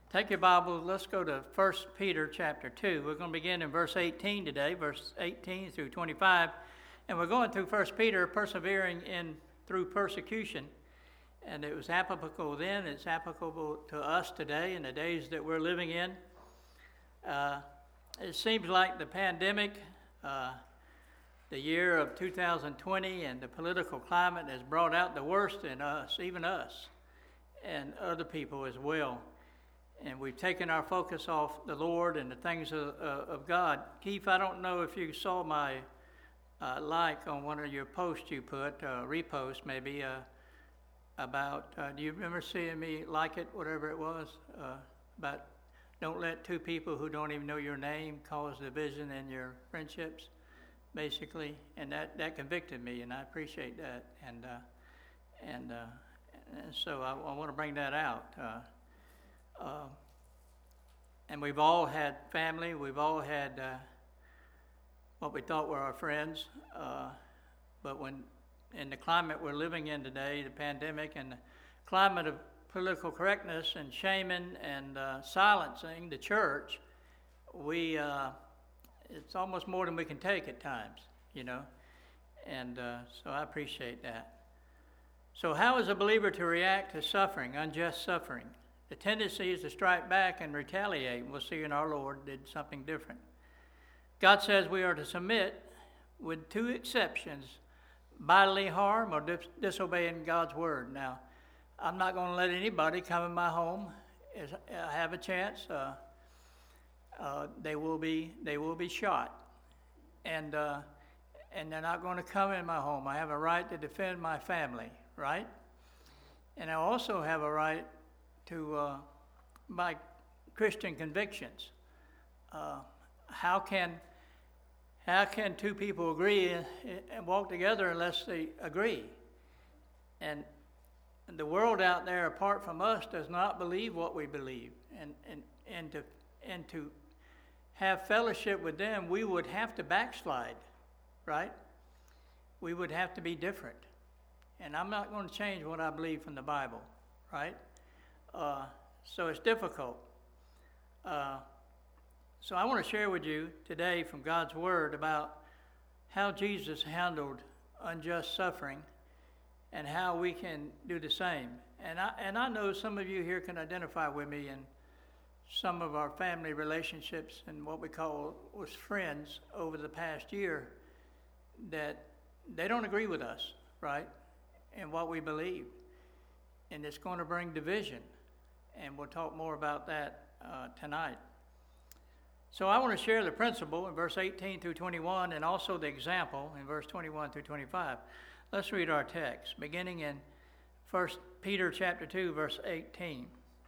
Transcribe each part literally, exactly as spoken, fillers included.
Take your Bible, let's go to First Peter chapter two. We're going to begin in verse eighteen today, verse eighteen through twenty-five. And we're going through First Peter, persevering in through persecution. And it was applicable then, it's applicable to us today in the days that we're living in. Uh, it seems like the pandemic, uh, the year of two thousand twenty, and the political climate has brought out the worst in us, even us, and other people as well. And we've taken our focus off the Lord and the things of, uh, of God. Keith, I don't know if you saw my uh, like on one of your posts you put, uh, repost maybe, uh, about, uh, do you remember seeing me like it, whatever it was, uh, about don't let two people who don't even know your name cause division in your friendships, basically. And that, that convicted me, and I appreciate that. And uh, and, uh, and so I, I want to bring that out. Uh, Uh, and we've all had family, we've all had uh, what we thought were our friends, uh, but when in the climate we're living in today, the pandemic and the climate of political correctness and shaming and uh, silencing the church, we uh, it's almost more than we can take at times, you know, and uh, so I appreciate that. So how is a believer to react to suffering, unjust suffering? The tendency is to strike back and retaliate. We'll see in our Lord did something different. God says we are to submit with two exceptions, bodily harm or dis- disobeying God's word. Now, I'm not going to let anybody come in my home. If I have a chance, uh, uh, they will be they will be shot. And, uh, and they're not going to come in my home. I have a right to defend my family, right? And I also have a right to uh, my Christian convictions. Uh, how can how can two people agree and, and walk together unless they agree? And, and the world out there, apart from us, does not believe what we believe. And and and to and to have fellowship with them, we would have to backslide, right? We would have to be different. And I'm not going to change what I believe from the Bible, right? Uh, so it's difficult. Uh, so I want to share with you today from God's Word about how Jesus handled unjust suffering and how we can do the same. And I and I know some of you here can identify with me in some of our family relationships and what we call was friends over the past year that they don't agree with us, right, in what we believe. And it's going to bring division. And we'll talk more about that uh, tonight. So I want to share the principle in verse eighteen through twenty-one and also the example in verse twenty-one through twenty-five. Let's read our text, beginning in First Peter chapter two, verse eighteen.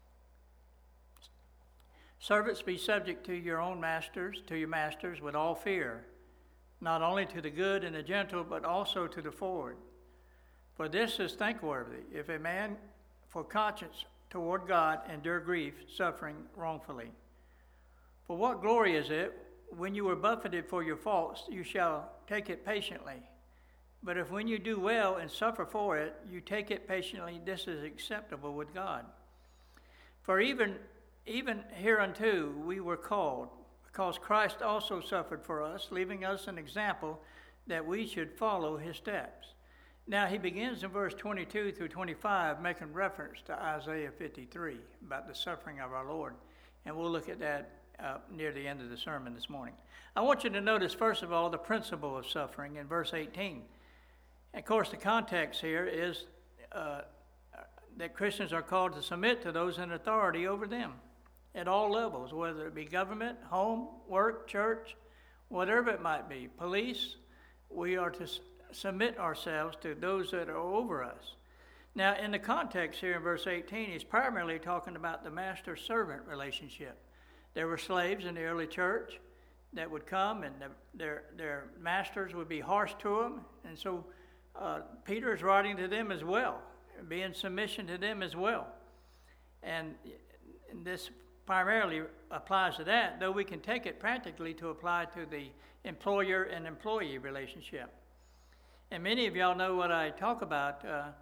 Servants, be subject to your own masters, to your masters with all fear, not only to the good and the gentle, but also to the forward. For this is thankworthy, if a man for conscience toward God endure grief, suffering wrongfully. For what glory is it, when you were buffeted for your faults, you shall take it patiently. But if when you do well and suffer for it, you take it patiently, this is acceptable with God. For even, even hereunto we were called, because Christ also suffered for us, leaving us an example that we should follow his steps. Now, he begins in verse twenty-two through twenty-five, making reference to Isaiah fifty-three about the suffering of our Lord. And we'll look at that uh, near the end of the sermon this morning. I want you to notice, first of all, the principle of suffering in verse eighteen. And of course, the context here is uh, that Christians are called to submit to those in authority over them at all levels, whether it be government, home, work, church, whatever it might be, police. We are to submit ourselves to those that are over us. Now, in the context here in verse eighteen, he's primarily talking about the master-servant relationship. There were slaves in the early church that would come, and the, their their masters would be harsh to them. And so uh, Peter is writing to them as well, be in submission to them as well. And, and this primarily applies to that, though we can take it practically to apply to the employer and employee relationship. And many of y'all know what I talk about, uh,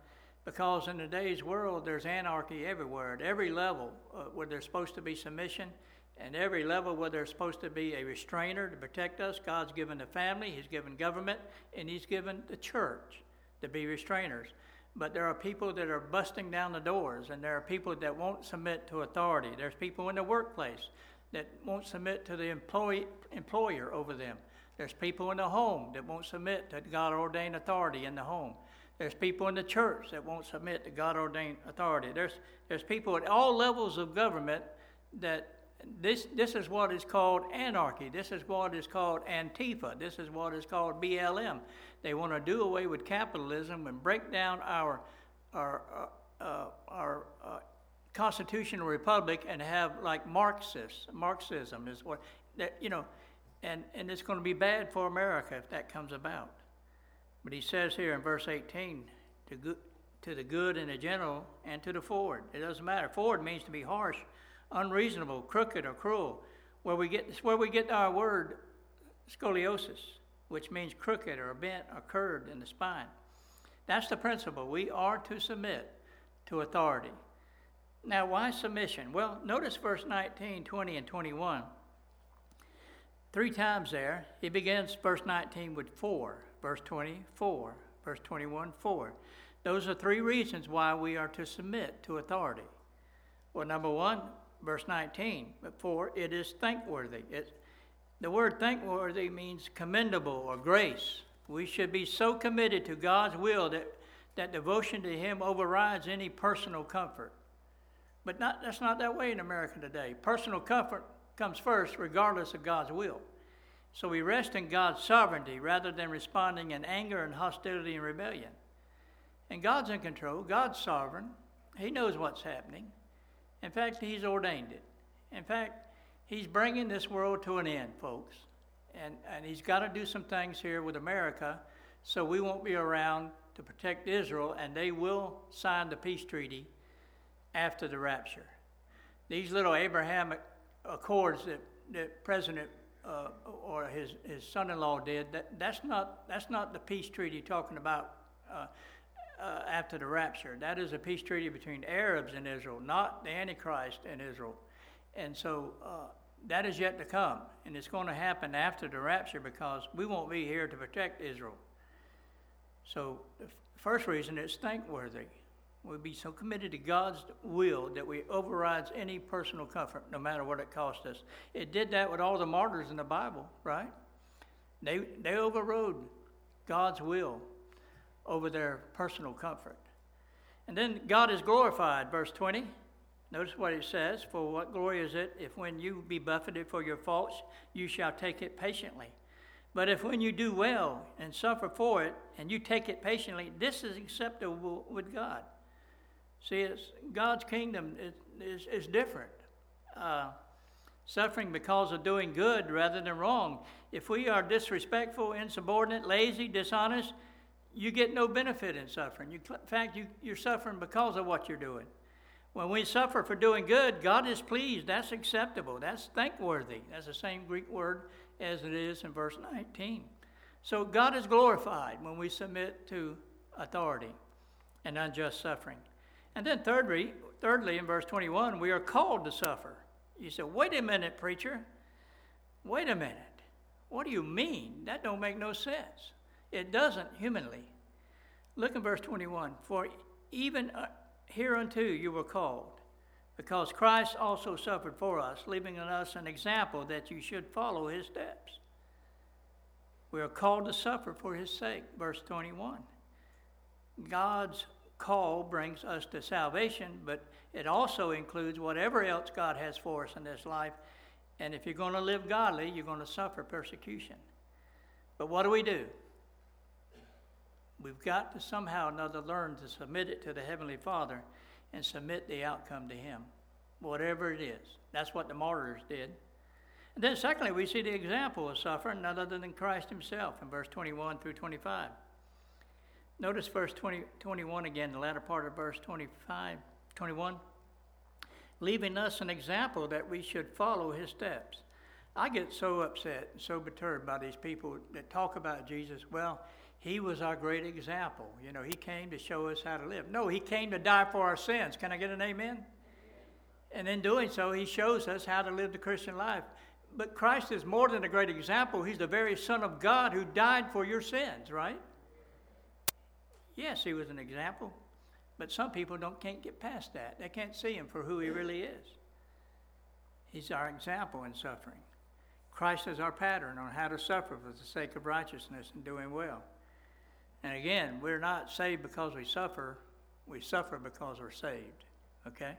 Because in today's world, there's anarchy everywhere, at every level uh, where there's supposed to be submission, and every level where there's supposed to be a restrainer to protect us. God's given the family, He's given government, and He's given the church to be restrainers. But there are people that are busting down the doors, and there are people that won't submit to authority. There's people in the workplace that won't submit to the employee, employer over them. There's people in the home that won't submit to God-ordained authority in the home. There's people in the church that won't submit to God-ordained authority. There's there's people at all levels of government that this this is what is called anarchy. This is what is called Antifa. This is what is called B L M. They want to do away with capitalism and break down our our uh, uh, our uh, constitutional republic and have like Marxists. Marxism is what that you know, and and it's going to be bad for America if that comes about. But he says here in verse eighteen, to good, to the good and the gentle and to the forward. It doesn't matter. Forward means to be harsh, unreasonable, crooked, or cruel. Where we get it's where we get our word scoliosis, which means crooked or bent or curved in the spine. That's the principle. We are to submit to authority. Now, why submission? Well, notice verse nineteen, twenty, and twenty-one. Three times there, he begins verse nineteen with for. Verse twenty, four. Verse twenty-one, four. Those are three reasons why we are to submit to authority. Well, number one, verse nineteen, but for it is thankworthy. It, the word thankworthy means commendable or grace. We should be so committed to God's will that, that devotion to Him overrides any personal comfort. But not, that's not that way in America today. Personal comfort comes first regardless of God's will. So we rest in God's sovereignty rather than responding in anger and hostility and rebellion. And God's in control. God's sovereign. He knows what's happening. In fact, He's ordained it. In fact, He's bringing this world to an end, folks. And, and He's got to do some things here with America so we won't be around to protect Israel, and they will sign the peace treaty after the rapture. These little Abrahamic accords that, that President Uh, or his, his son-in-law did, that, that's not that's not the peace treaty talking about uh, uh, after the rapture. That is a peace treaty between Arabs and Israel, not the Antichrist and Israel. And so uh, that is yet to come, and it's going to happen after the rapture because we won't be here to protect Israel. So the f- first reason is thankworthy. We'll be so committed to God's will that we overrides any personal comfort, no matter what it costs us. It did that with all the martyrs in the Bible, right? They they overrode God's will over their personal comfort. And then God is glorified, verse twenty. Notice what it says, for what glory is it if when you be buffeted for your faults, you shall take it patiently. But if when you do well and suffer for it, and you take it patiently, this is acceptable with God. See, it's, God's kingdom is, is, is different. Uh, suffering because of doing good rather than wrong. If we are disrespectful, insubordinate, lazy, dishonest, you get no benefit in suffering. You, in fact, you, you're suffering because of what you're doing. When we suffer for doing good, God is pleased. That's acceptable. That's thankworthy. That's the same Greek word as it is in verse nineteen. So God is glorified when we submit to authority and unjust suffering. And then thirdly, thirdly, in verse twenty-one, we are called to suffer. You say, wait a minute, preacher. Wait a minute. What do you mean? That don't make no sense. It doesn't humanly. Look in verse twenty-one. For even hereunto you were called, because Christ also suffered for us, leaving in us an example that you should follow His steps. We are called to suffer for His sake. Verse twenty-one. God's call brings us to salvation, but it also includes whatever else God has for us in this life. And if you're going to live godly, you're going to suffer persecution. But what do we do? We've got to somehow or another learn to submit it to the Heavenly Father and submit the outcome to Him, whatever it is. That's what the martyrs did. And then secondly, we see the example of suffering none other than Christ Himself in verse twenty-one through twenty-five. Notice verse twenty, twenty-one again, the latter part of verse twenty-five, twenty-one. Leaving us an example that we should follow His steps. I get so upset and so perturbed by these people that talk about Jesus. Well, He was our great example. You know, he came to show us how to live. No, he came to die for our sins. Can I get an amen? And in doing so, he shows us how to live the Christian life. But Christ is more than a great example. He's the very Son of God who died for your sins, right? Yes, he was an example. But some people don't can't get past that. They can't see him for who he really is. He's our example in suffering. Christ is our pattern on how to suffer for the sake of righteousness and doing well. And again, we're not saved because we suffer. We suffer because we're saved. Okay?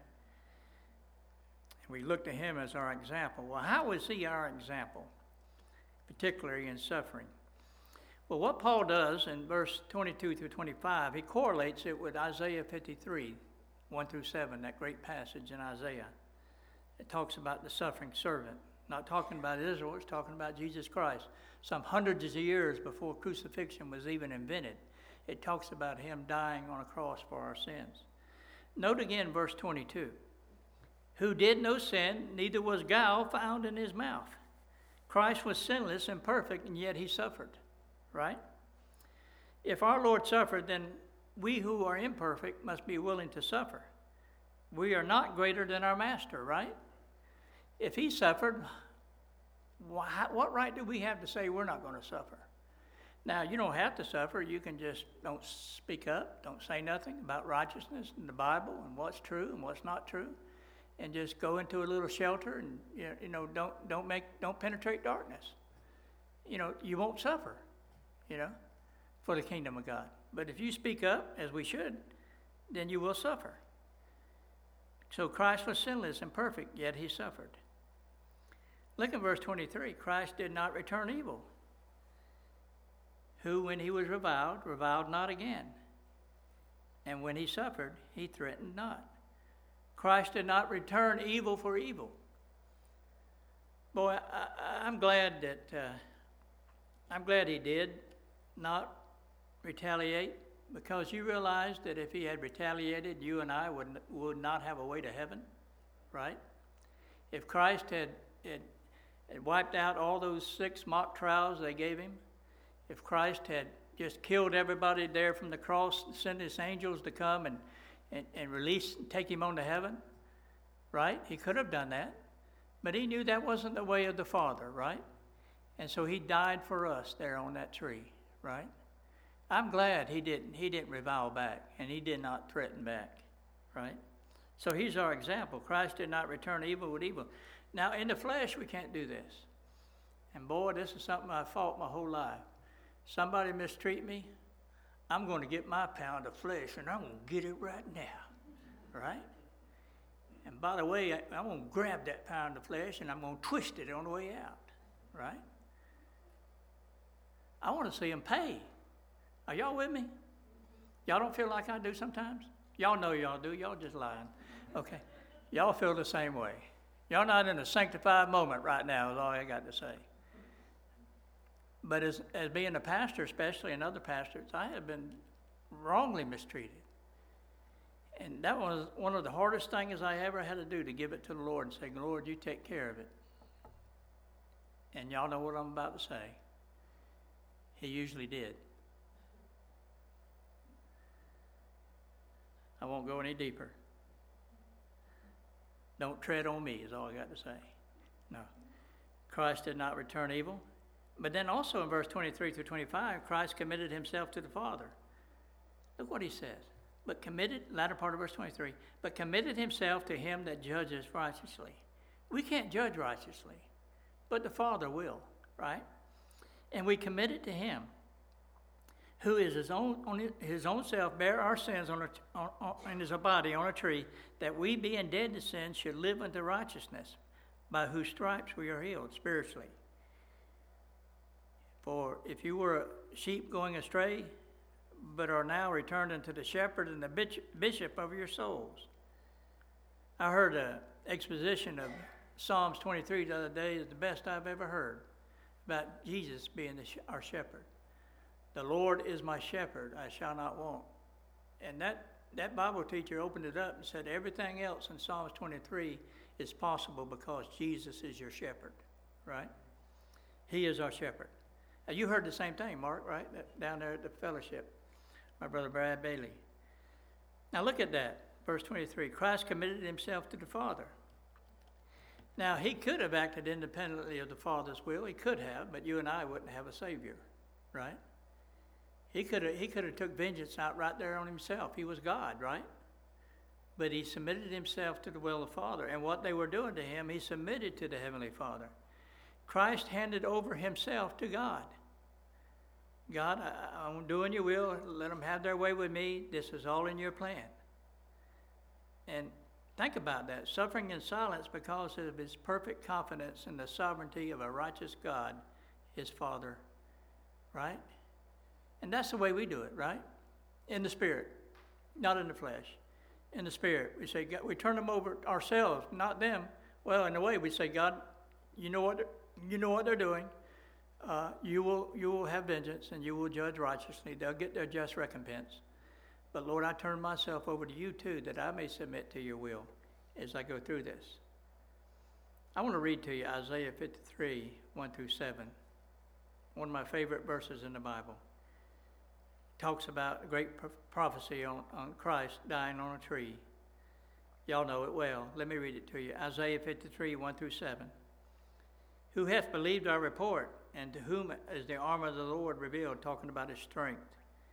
We look to him as our example. Well, how was he our example, particularly in suffering? Well, what Paul does in verse twenty-two through twenty-five, he correlates it with Isaiah fifty-three, one through seven, that great passage in Isaiah. It talks about the suffering servant. Not talking about Israel, it's talking about Jesus Christ. Some hundreds of years before crucifixion was even invented, it talks about him dying on a cross for our sins. Note again verse twenty-two. Who did no sin, neither was guile found in his mouth. Christ was sinless and perfect, and yet he suffered. Right? If our Lord suffered, then we who are imperfect must be willing to suffer. We are not greater than our master, right? If he suffered, what right do we have to say we're not going to suffer? Now, you don't have to suffer. You can just don't speak up, don't say nothing about righteousness and the Bible and what's true and what's not true, and just go into a little shelter and you know don't don't make don't penetrate darkness. You know, you won't suffer, you know, for the kingdom of God. But if you speak up, as we should, then you will suffer. So Christ was sinless and perfect, yet he suffered. Look at verse twenty-three. Christ did not return evil. Who, when he was reviled, reviled not again. And when he suffered, he threatened not. Christ did not return evil for evil. Boy, I, I'm glad that uh, I'm glad he did not retaliate, because you realize that if he had retaliated, you and I would would not have a way to heaven, right? If Christ had, had, had wiped out all those six mock trials they gave him, if Christ had just killed everybody there from the cross, sent his angels to come and, and, and release and take him on to heaven, right? He could have done that, but he knew that wasn't the way of the Father, right? And so he died for us there on that tree, right? I'm glad he didn't. He didn't revile back, and he did not threaten back, right? So he's our example. Christ did not return evil with evil. Now, in the flesh, we can't do this. And boy, this is something I've fought my whole life. Somebody mistreat me, I'm going to get my pound of flesh, and I'm going to get it right now, right? And by the way, I, I'm going to grab that pound of flesh, and I'm going to twist it on the way out, right? I want to see him pay. Are y'all with me? Y'all don't feel like I do sometimes? Y'all know y'all do. Y'all just lying. Okay. Y'all feel the same way. Y'all not in a sanctified moment right now is all I got to say. But as, as being a pastor, especially, and other pastors, I have been wrongly mistreated. And that was one of the hardest things I ever had to do, to give it to the Lord and say, Lord, you take care of it. And y'all know what I'm about to say. He usually did. I won't go any deeper. Don't tread on me is all I got to say. No. Christ did not return evil. But then also in verse twenty-three through twenty-five, Christ committed himself to the Father. Look what he says. But committed, latter part of verse twenty-three, but committed himself to him that judges righteously. We can't judge righteously, but the Father will, right? And we commit it to him, who is his own, on his own self, bear our sins on, a, on, on in his body on a tree, that we, being dead to sin, should live unto righteousness, by whose stripes we are healed spiritually. For if you were a sheep going astray, but are now returned unto the shepherd and the bishop of your souls. I heard an exposition of Psalms twenty-three the other day. It's the best I've ever heard about Jesus being the, our shepherd. The Lord is my shepherd, I shall not want. And that, that Bible teacher opened it up and said everything else in Psalms twenty-three is possible because Jesus is your shepherd, right? He is our shepherd. Now, you heard the same thing, Mark, right? That, down there at the fellowship, my brother Brad Bailey. Now look at that, verse twenty-three. Christ committed himself to the Father. Now, he could have acted independently of the Father's will. He could have, but you and I wouldn't have a Savior, right? He could have, he could have took vengeance out right there on himself. He was God, right? But he submitted himself to the will of the Father. And what they were doing to him, he submitted to the Heavenly Father. Christ handed over himself to God. God, I, I'm doing your will. Let them have their way with me. This is all in your plan. And think about that. Suffering in silence because of his perfect confidence in the sovereignty of a righteous God, his Father. Right? And that's the way we do it, right? In the Spirit, not in the flesh. In the Spirit. We say, God, we turn them over ourselves, not them. Well, in a way, we say, God, you know what, you know what they're doing. Uh, you will, you will have vengeance, and you will judge righteously. They'll get their just recompense. But Lord, I turn myself over to you too, that I may submit to your will as I go through this. I want to read to you Isaiah fifty-three, one through seven. One of my favorite verses in the Bible. It talks about a great prophecy on, on Christ dying on a tree. Y'all know it well. Let me read it to you. Isaiah fifty-three, one through seven. Who hath believed our report, and to whom is the arm of the Lord revealed, talking about his strength?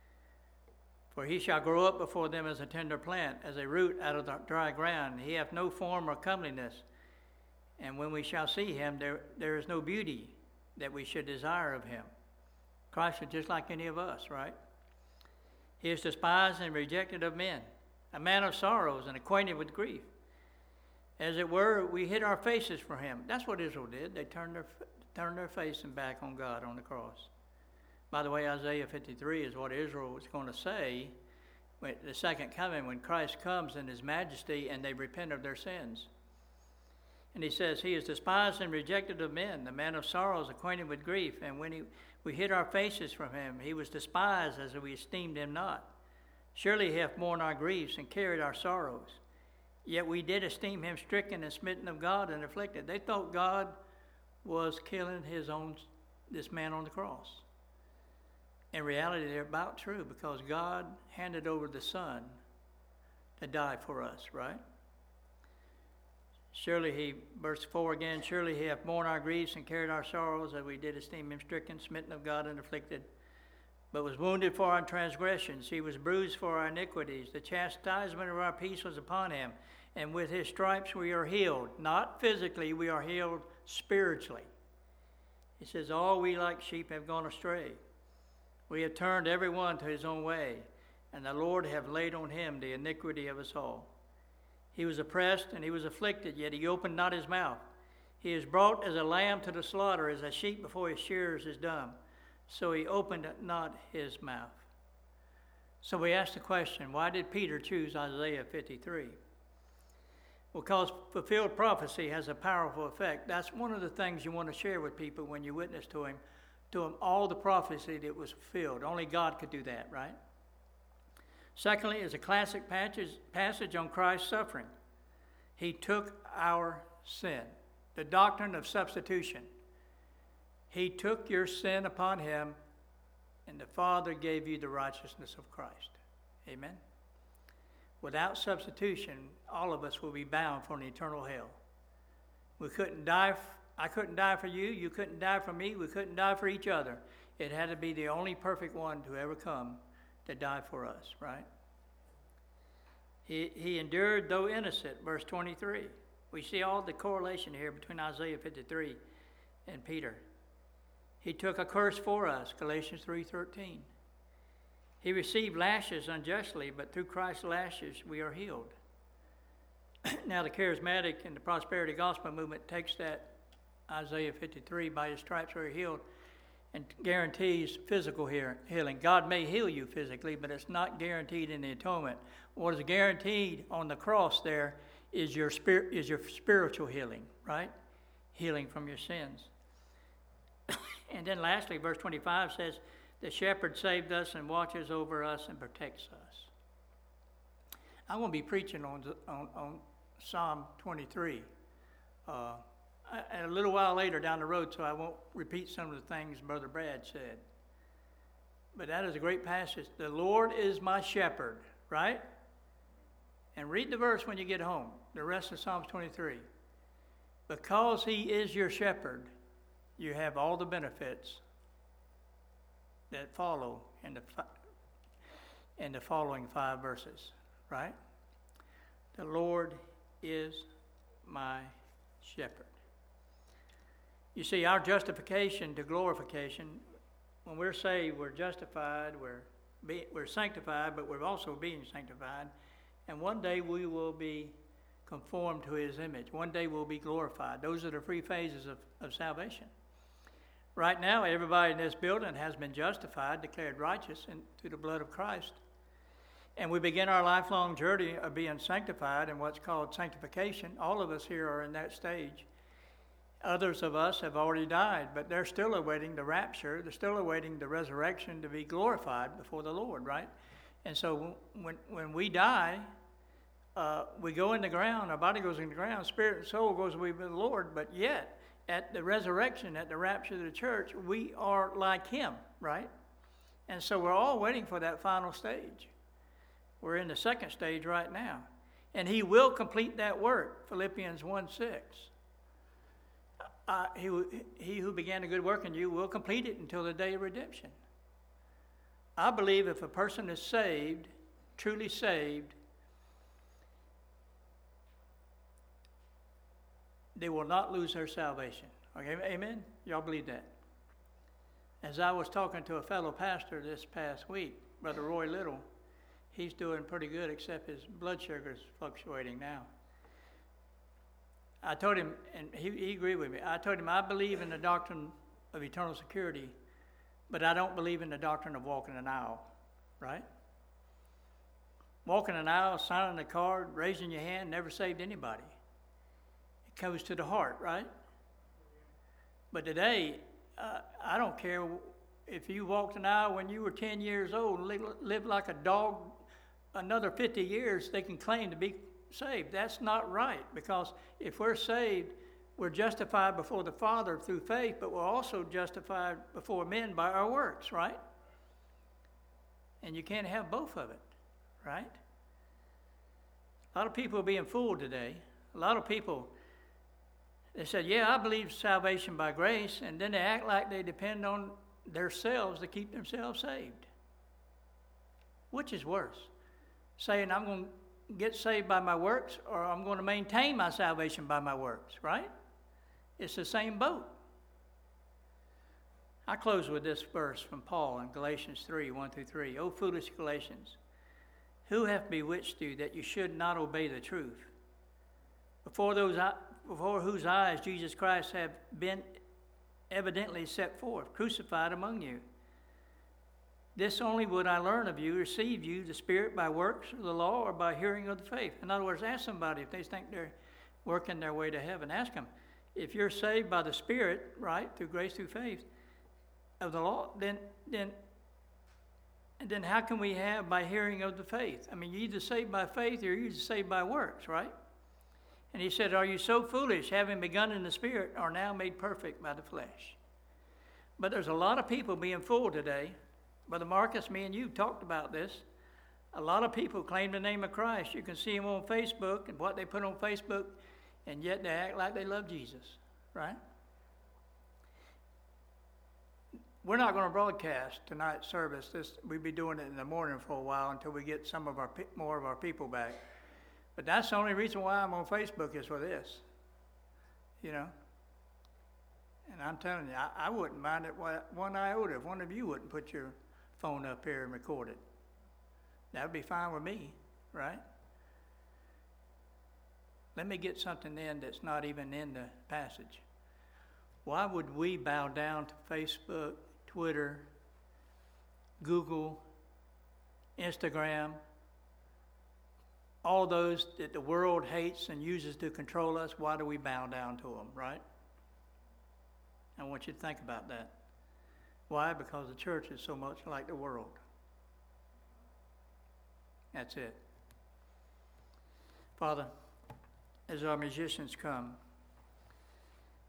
For he shall grow up before them as a tender plant, as a root out of the dry ground. He hath no form or comeliness. And when we shall see him, there, there is no beauty that we should desire of him. Christ is just like any of us, right? He is despised and rejected of men, a man of sorrows and acquainted with grief. As it were, we hid our faces from him. That's what Israel did. They turned their, turned their face and back on God on the cross. By the way, Isaiah fifty-three is what Israel was going to say when the second coming, when Christ comes in his majesty and they repent of their sins. And he says, he is despised and rejected of men, the man of sorrows, acquainted with grief. And when he, we hid our faces from him, he was despised as we esteemed him not. Surely he hath borne our griefs and carried our sorrows. Yet we did esteem him stricken and smitten of God and afflicted. They thought God was killing his own, this man on the cross. In reality, they're about true, because God handed over the Son to die for us, right? Surely he, verse four again, surely he hath borne our griefs and carried our sorrows, as we did esteem him stricken, smitten of God, and afflicted. But was wounded for our transgressions, he was bruised for our iniquities. The chastisement of our peace was upon him, and with his stripes we are healed. Not physically, we are healed spiritually. He says, all we like sheep have gone astray. We have turned every one to his own way, and the Lord hath laid on him the iniquity of us all. He was oppressed and he was afflicted, yet he opened not his mouth. He is brought as a lamb to the slaughter, as a sheep before his shearers is dumb. So he opened not his mouth. So we ask the question, why did Peter choose Isaiah fifty-three? Because fulfilled prophecy has a powerful effect. That's one of the things you want to share with people when you witness to him. To them, all the prophecy that was fulfilled. Only God could do that, right? Secondly, is a classic passage, passage on Christ's suffering. He took our sin. The doctrine of substitution. He took your sin upon him, and the Father gave you the righteousness of Christ. Amen? Without substitution, all of us will be bound for an eternal hell. We couldn't die, I couldn't die for you, you couldn't die for me, we couldn't die for each other. It had to be the only perfect one to ever come to die for us, right? He, he endured though innocent, verse twenty-three. We see all the correlation here between Isaiah fifty-three and Peter. He took a curse for us, Galatians three thirteen. He received lashes unjustly, but through Christ's lashes we are healed. Now the charismatic and the prosperity gospel movement takes that Isaiah fifty-three, by his stripes we are healed, and guarantees physical healing. God may heal you physically, but it's not guaranteed in the atonement. What is guaranteed on the cross there is your spirit, is your spiritual healing, right? Healing from your sins. And then lastly, verse twenty-five says, the shepherd saved us and watches over us and protects us. I'm going to be preaching on, on, on Psalm twenty-three. Uh, a, a little while later down the road, so I won't repeat some of the things Brother Brad said. But that is a great passage. The Lord is my shepherd, right? And read the verse when you get home, the rest of Psalms twenty-three. Because he is your shepherd, you have all the benefits that follow in the, in the following five verses, right? The Lord is my shepherd. You see, our justification to glorification, when we're saved, we're justified, we're, be, we're sanctified, but we're also being sanctified. And one day we will be conformed to his image. One day we'll be glorified. Those are the three phases of, of salvation. Right now, everybody in this building has been justified, declared righteous in, through the blood of Christ. And we begin our lifelong journey of being sanctified in what's called sanctification. All of us here are in that stage. Others of us have already died, but they're still awaiting the rapture. They're still awaiting the resurrection to be glorified before the Lord, right? And so when, when we die, uh, we go in the ground, our body goes in the ground, spirit and soul goes away with the Lord, but yet at the resurrection, at the rapture of the church, we are like him, right? And so we're all waiting for that final stage. We're in the second stage right now. And he will complete that work, Philippians one six. Uh, he, he who began a good work in you will complete it until the day of redemption. I believe if a person is saved, truly saved, they will not lose their salvation. Okay, amen? Y'all believe that? As I was talking to a fellow pastor this past week, Brother Roy Little, he's doing pretty good, except his blood sugar is fluctuating now. I told him, and he, he agreed with me, I told him I believe in the doctrine of eternal security, but I don't believe in the doctrine of walking an aisle, right? Walking an aisle, signing a card, raising your hand, never saved anybody. It goes to the heart, right? But today, uh, I don't care if you walked an aisle when you were ten years old and lived like a dog another fifty years, they can claim to be saved. That's not right, because if we're saved, we're justified before the Father through faith, but we're also justified before men by our works, right? And you can't have both of it, right? A lot of people are being fooled today. A lot of people, they said, yeah, I believe salvation by grace, and then they act like they depend on themselves to keep themselves saved. Which is worse? Saying I'm going to get saved by my works, or I'm going to maintain my salvation by my works, right? It's the same boat. I close with this verse from Paul in Galatians three, one through three. O foolish Galatians, who hath bewitched you that you should not obey the truth? Before those, before whose eyes Jesus Christ have been evidently set forth, crucified among you. This only would I learn of you, receive you, the Spirit, by works of the law or by hearing of the faith. In other words, ask somebody if they think they're working their way to heaven. Ask them, if you're saved by the Spirit, right, through grace, through faith of the law, then then then how can we have by hearing of the faith? I mean, you're either saved by faith or you're either saved by works, right? And he said, are you so foolish, having begun in the Spirit, are now made perfect by the flesh? But there's a lot of people being fooled today. Brother Marcus, me and you talked about this. A lot of people claim the name of Christ. You can see them on Facebook and what they put on Facebook, and yet they act like they love Jesus, right? We're not going to broadcast tonight's service. This, we'll be doing it in the morning for a while until we get some of our more of our people back. But that's the only reason why I'm on Facebook is for this, you know. And I'm telling you, I, I wouldn't mind it one iota if one of you wouldn't put your phone up here and record it. That would be fine with me, right? Let me get something in that's not even in the passage. Why would we bow down to Facebook, Twitter, Google, Instagram, all those that the world hates and uses to control us? Why do we bow down to them, right? I want you to think about that. Why? Because the church is so much like the world. That's it. Father, as our musicians come,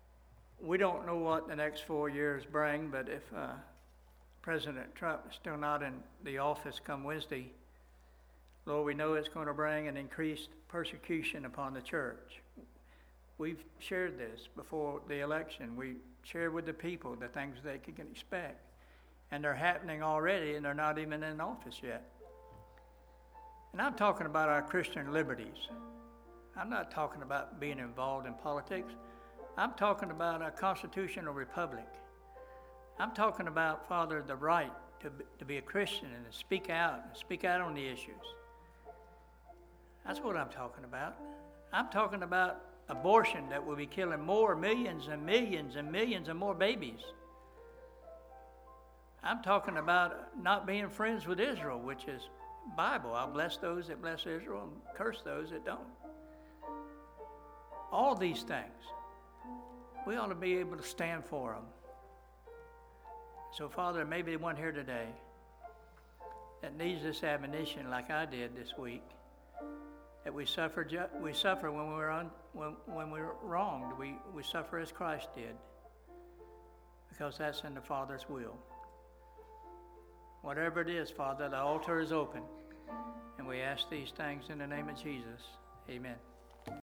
we don't know what the next four years bring, but if uh, President Trump is still not in the office come Wednesday, Lord, we know it's going to bring an increased persecution upon the church. We've shared this before the election. We shared with the people the things they can expect. And they're happening already, and they're not even in office yet. And I'm talking about our Christian liberties. I'm not talking about being involved in politics. I'm talking about a constitutional republic. I'm talking about, Father, the right to be, to be a Christian and to speak out, and speak out on the issues. That's what I'm talking about. I'm talking about abortion that will be killing more millions and millions and millions and more babies. I'm talking about not being friends with Israel, which is Bible. I'll bless those that bless Israel and curse those that don't. All these things, we ought to be able to stand for them. So, Father, maybe one here today that needs this admonition like I did this week, that we suffer ju- we suffer when we're un- when when we're wronged. We we suffer as Christ did, because that's in the Father's will. Whatever it is, Father, the altar is open, and we ask these things in the name of Jesus. Amen.